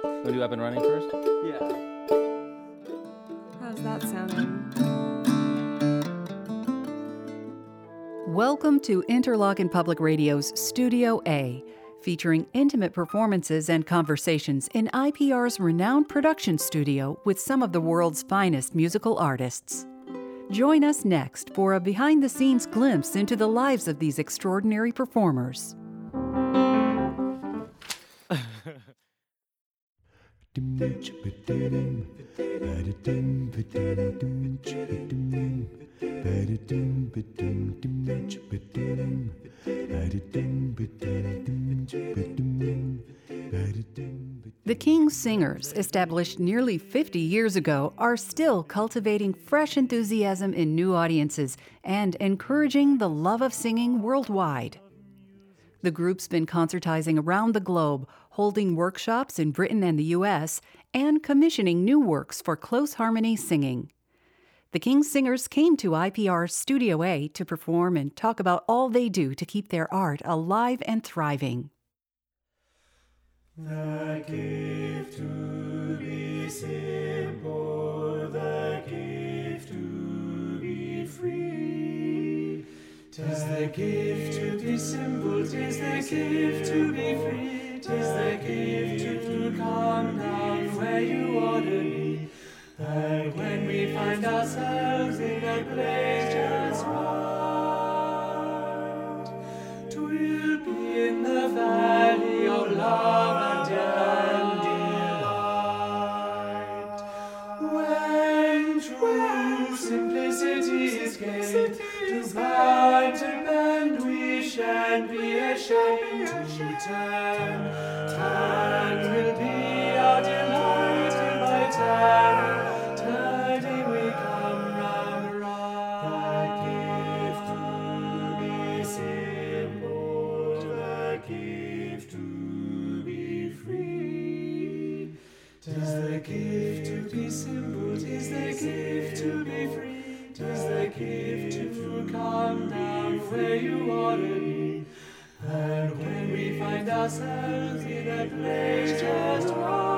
Want to do Up and Running first? Yeah. How's that sounding? Welcome to Interlochen Public Radio's Studio A, featuring intimate performances and conversations in IPR's renowned production studio with some of the world's finest musical artists. Join us next for a behind-the-scenes glimpse into the lives of these extraordinary performers. The King's Singers, established nearly 50 years ago, are still cultivating fresh enthusiasm in new audiences and encouraging the love of singing worldwide. The group's been concertizing around the globe, holding workshops in Britain and the U.S., and commissioning new works for close harmony singing. The King's Singers came to IPR Studio A to perform and talk about all they do to keep their art alive and thriving. The gift to be simple, the gift to be free. 'Tis the gift to be simple, 'tis the gift to be free. 'Tis the gift to come down where you ought to be. That when we find ourselves in a place just right, 'twill be in the valley of love and delight. When true simplicity is gained, to bow and to bend we shan't be ashamed to turn. Turn will be our delight, and by turning we come round. The gift to be simple, the gift to be free. 'Tis the gift to be simple, 'tis the gift to be free. 'Tis the gift to come down where you ought to be. And when we find ourselves in a place just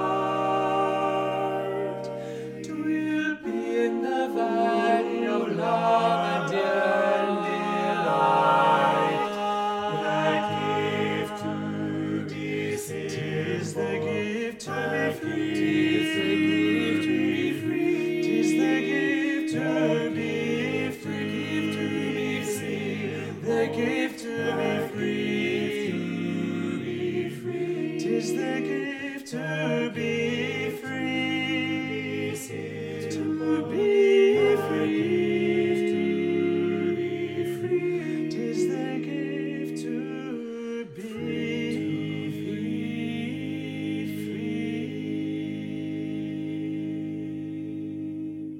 right, 'twill be in the valley of love and delight. The gift to be simple, 'tis the gift to be free. 'Tis the gift to be free. 'Tis the gift to be free. The gift to be free. Tis the gift to be free. To be free. Tis the gift to be free.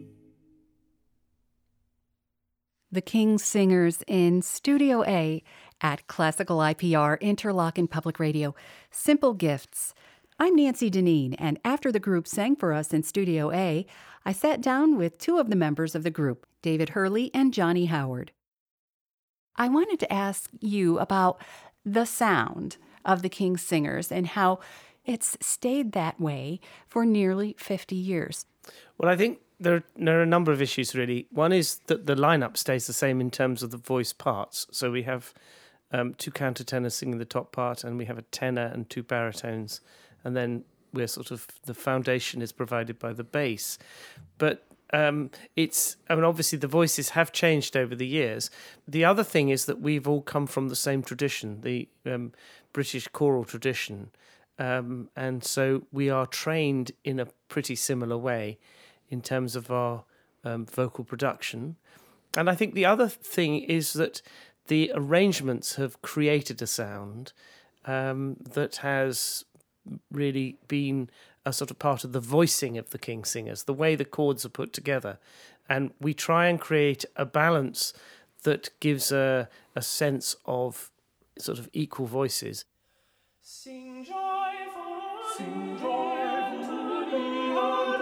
The King's Singers in Studio A at Classical IPR Interlochen Public Radio. Simple Gifts. I'm Nancy Deneen, and after the group sang for us in Studio A, I sat down with two of the members of the group, David Hurley and Johnny Howard. I wanted to ask you about the sound of the King's Singers and how it's stayed that way for nearly 50 years. Well, I think there are a number of issues, really. One is that the lineup stays the same in terms of the voice parts. So we have two countertenors singing the top part, and we have a tenor and two baritones. And then we're the foundation is provided by the bass. But obviously the voices have changed over the years. The other thing is that we've all come from the same tradition, the British choral tradition. And so we are trained in a pretty similar way in terms of our vocal production. And I think the other thing is that the arrangements have created a sound that has really been a sort of part of the voicing of the King's Singers, the way the chords are put together. And we try and create a balance that gives a sense of sort of equal voices. Sing joyful, sing joyful to the Lord.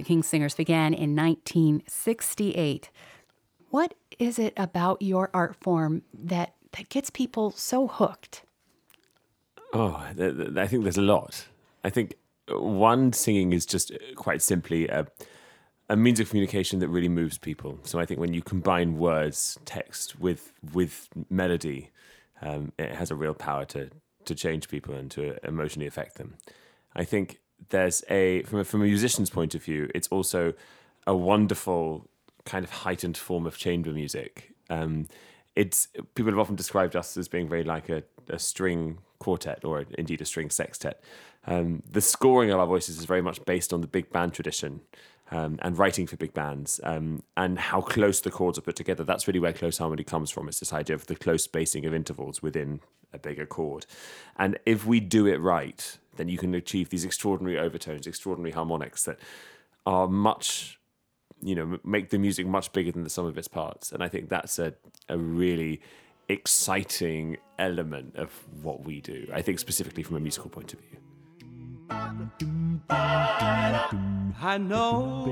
King's Singers began in 1968. What is it about your art form that gets people so hooked? Oh, I think there's a lot. I think one, singing is just quite simply a means of communication that really moves people. So I think when you combine words, text with melody, it has a real power to change people and to emotionally affect them. I think there's from a musician's point of view, it's also a wonderful kind of heightened form of chamber music. People have often described us as being very like a string quartet or indeed a string sextet. The scoring of our voices is very much based on the big band tradition. And writing for big bands, and how close the chords are put together. That's really where close harmony comes from. It's this idea of the close spacing of intervals within a bigger chord. And if we do it right, then you can achieve these extraordinary overtones, extraordinary harmonics that are much, make the music much bigger than the sum of its parts. And I think that's a really exciting element of what we do, I think specifically from a musical point of view. I know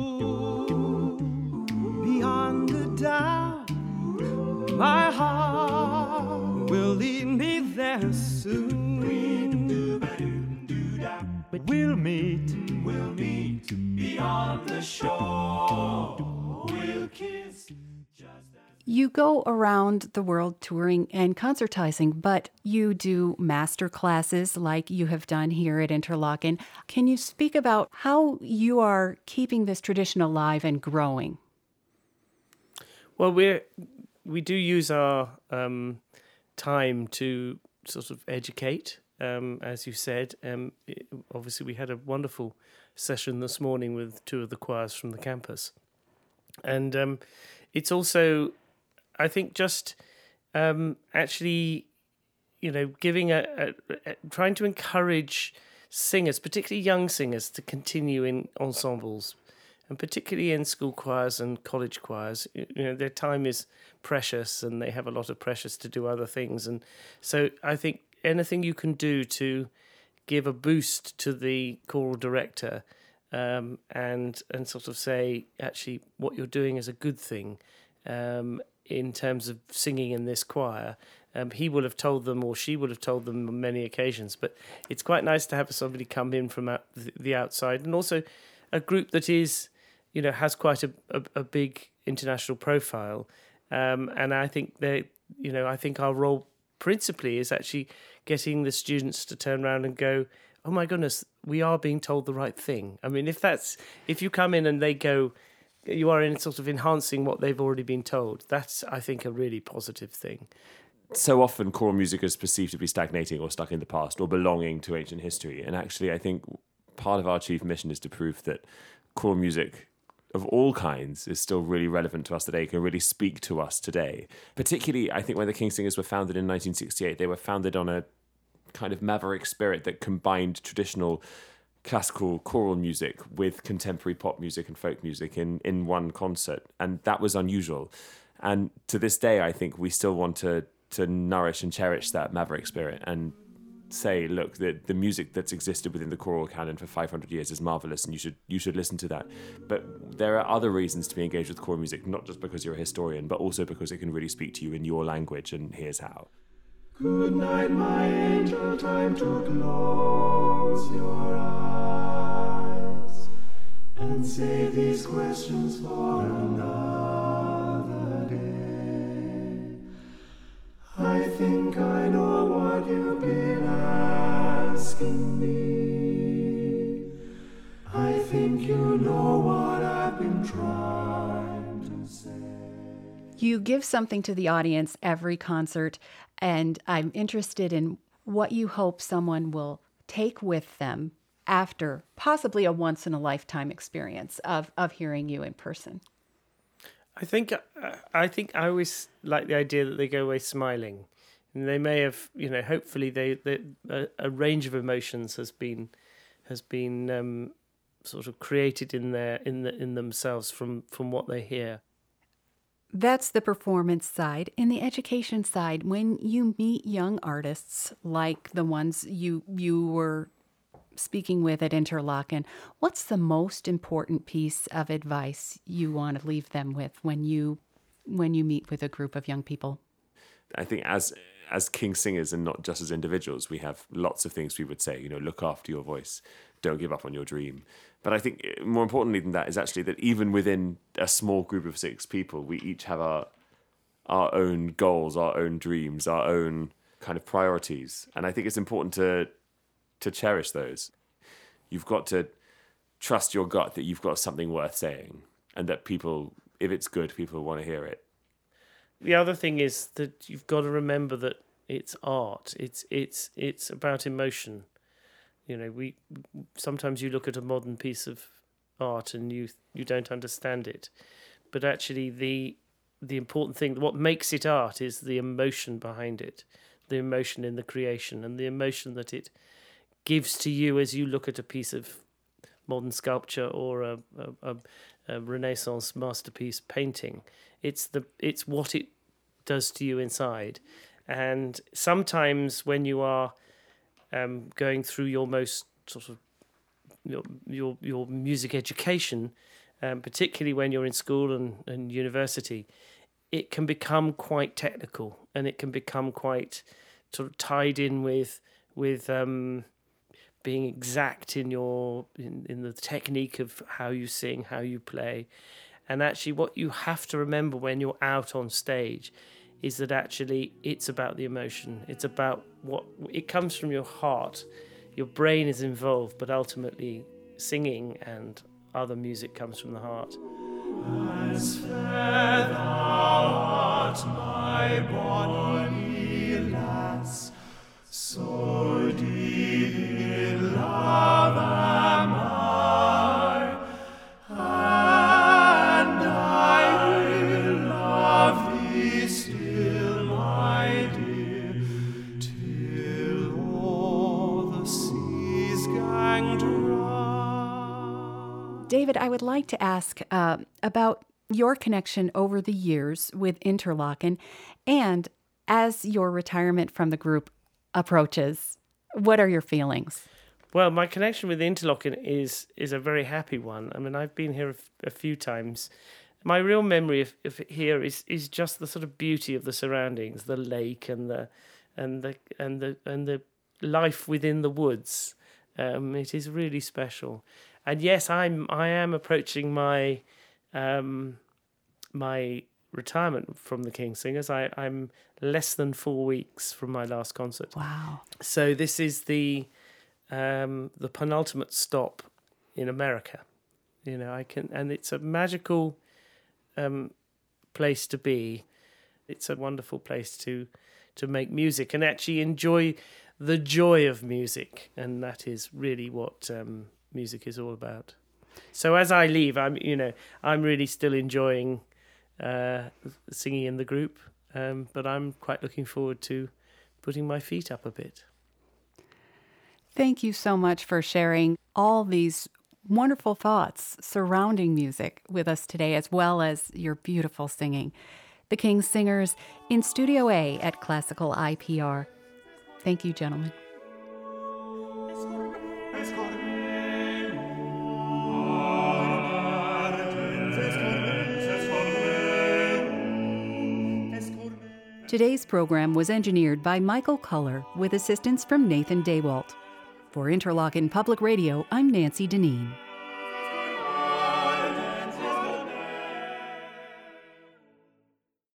beyond the doubt my heart will lead me there soon. But we'll meet beyond the shore. We'll kiss. You go around the world touring and concertizing, but you do master classes like you have done here at Interlochen. Can you speak about how you are keeping this tradition alive and growing? Well, we do use our time to sort of educate, as you said. Obviously, we had a wonderful session this morning with two of the choirs from the campus. And it's also, I think, just actually, giving trying to encourage singers, particularly young singers, to continue in ensembles, and particularly in school choirs and college choirs. Their time is precious, and they have a lot of pressures to do other things. And so I think anything you can do to give a boost to the choral director, and sort of say, actually, what you're doing is a good thing. In terms of singing in this choir, he will have told them, or she will have told them on many occasions, but it's quite nice to have somebody come in from the outside, and also a group that is, has quite a big international profile, and I think I think our role principally is actually getting the students to turn around and go, oh my goodness, we are being told the right thing. I mean, if you come in and they go, you are in sort of enhancing what they've already been told. That's, I think, a really positive thing. So often choral music is perceived to be stagnating or stuck in the past or belonging to ancient history. And actually, I think part of our chief mission is to prove that choral music of all kinds is still really relevant to us today, can really speak to us today. Particularly, I think when the King's Singers were founded in 1968, they were founded on a kind of maverick spirit that combined traditional classical choral music with contemporary pop music and folk music in one concert. And that was unusual. And to this day, I think we still want to nourish and cherish that maverick spirit and say, look, the music that's existed within the choral canon for 500 years is marvelous, and you should listen to that. But there are other reasons to be engaged with choral music, not just because you're a historian, but also because it can really speak to you in your language, and here's how. Good night, my angel, time to close your eyes and save these questions for another day. I think I know what you've been asking me. I think you know what I've been trying to say. You give something to the audience every concert, and I'm interested in what you hope someone will take with them after possibly a once-in-a-lifetime experience of hearing you in person. I think I always like the idea that they go away smiling, and they may have, hopefully a range of emotions has been sort of created in themselves from what they hear. That's the performance side. In the education side, when you meet young artists like the ones you were speaking with at Interlochen, what's the most important piece of advice you want to leave them with when you meet with a group of young people? I think as King singers and not just as individuals, we have lots of things we would say, look after your voice, don't give up on your dream. But I think more importantly than that is actually that even within a small group of 6 people, we each have our own goals, our own dreams, our own kind of priorities. And I think it's important to cherish those. You've got to trust your gut that you've got something worth saying and that people, if it's good, people want to hear it. The other thing is that you've got to remember that it's art. It's about emotion. We sometimes you look at a modern piece of art and you don't understand it, but actually the important thing, what makes it art, is the emotion behind it, the emotion in the creation, and the emotion that it gives to you as you look at a piece of modern sculpture or a Renaissance masterpiece painting. It's what it does to you inside. And sometimes when you are going through your most sort of your music education, particularly when you're in school and university, it can become quite technical and it can become quite sort of tied in with being exact in the technique of how you sing, how you play. And actually what you have to remember when you're out on stage is that actually it's about the emotion. It's about what it comes from your heart. Your brain is involved, but ultimately singing and other music comes from the heart. As fair thou art, my bonny lass, so deep in love am I, and I will love thee still, my dear, till all the seas gang dry. David, I would like to ask about your connection over the years with Interlochen, and as your retirement from the group approaches, what are your feelings? Well, my connection with Interlochen is a very happy one. I mean, I've been here a few times. My real memory of here is just the sort of beauty of the surroundings, the lake and the life within the woods. It is really special. And yes, I am approaching my my retirement from the King Singers. I'm less than 4 weeks from my last concert. Wow! So this is the penultimate stop in America. And it's a magical place to be. It's a wonderful place to make music and actually enjoy the joy of music, and that is really what music is all about. So as I leave, I'm really still enjoying singing in the group, but I'm quite looking forward to putting my feet up a bit. Thank you so much for sharing all these wonderful thoughts surrounding music with us today, as well as your beautiful singing. The King Singers in Studio A at Classical IPR. Thank you, gentlemen. Today's program was engineered by Michael Culler with assistance from Nathan Daywalt. For Interlochen Public Radio, I'm Nancy Deneen.